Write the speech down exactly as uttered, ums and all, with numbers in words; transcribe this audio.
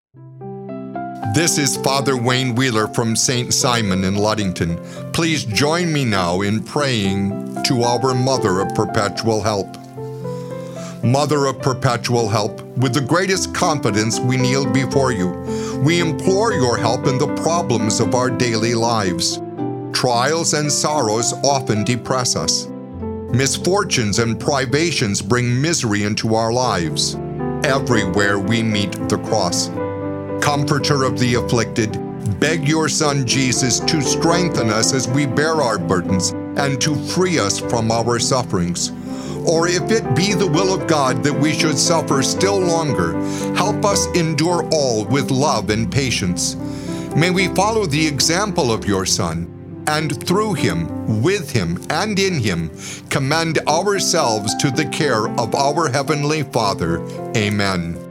This is Father Wayne Wheeler from Saint Simon in Ludington. Please join me now in praying to our Mother of Perpetual Help. Mother of Perpetual Help, with the greatest confidence we kneel before you. We implore your help in the problems of our daily lives. Trials and sorrows often depress us. Misfortunes and privations bring misery into our lives. Everywhere we meet the cross. Comforter of the afflicted, beg your Son Jesus to strengthen us as we bear our burdens and to free us from our sufferings. Or if it be the will of God that we should suffer still longer, help us endure all with love and patience. May we follow the example of your Son, and through him, with him, and in him, commend ourselves to the care of our Heavenly Father. Amen.